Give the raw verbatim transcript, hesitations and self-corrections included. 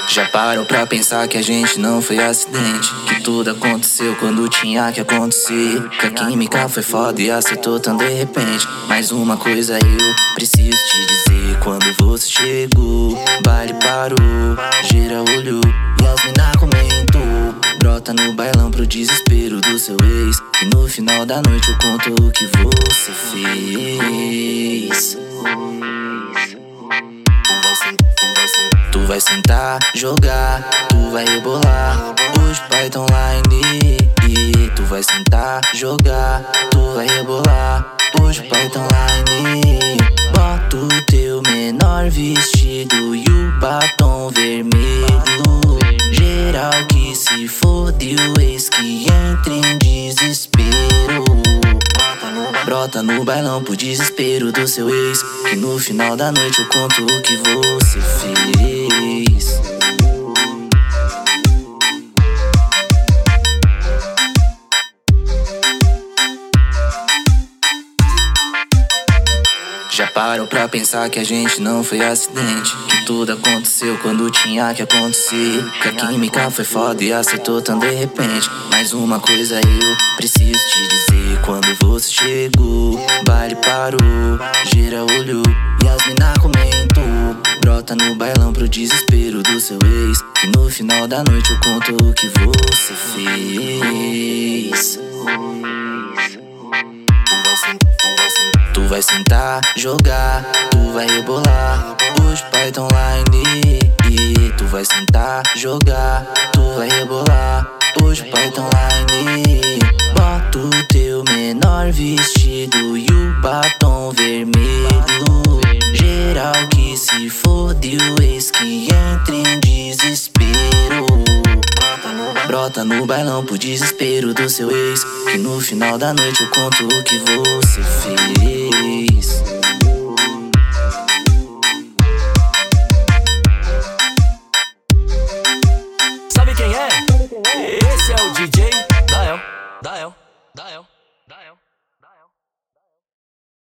Já parou pra pensar que a gente não foi acidente? Que tudo aconteceu quando tinha que acontecer. Que a química foi foda e acertou tão de repente. Mas uma coisa eu preciso te dizer: quando você chegou, o baile parou, geral olhou e as mina comentou. Brota no bailão pro desespero do seu ex, e no final da noite eu conto o que você fez. Tu vai sentar, jogar, tu vai rebolar. Hoje o pai tá online. E tu vai sentar, jogar, tu vai rebolar. Hoje o pai tá online. Bota o teu menor vestido e o batom vermelho. Geral que se fode, o ex que entra em desespero. Brota no bailão pro desespero do seu ex, que no final da noite eu conto o que você fez. Já parou pra pensar que a gente não foi acidente? Que tudo aconteceu quando tinha que acontecer. Que a química foi foda e acertou tão de repente. Mas uma coisa eu preciso te dizer: quando você chegou, o baile parou, geral olhou e as mina comentou. Brota no bailão pro desespero do seu ex, e no final da noite eu conto o que você fez. Tu vai sentar, jogar, tu vai rebolar. Hoje o pai tá online. E tu vai sentar, jogar, tu vai rebolar. Hoje o pai tá online. Bota o teu menor vestido e o batom vermelho. Geral que se fode, o ex que entra em desespero. Brota no bailão pro desespero do seu ex, que no final da noite eu conto o que você fez. Sabe quem é? Esse é o D J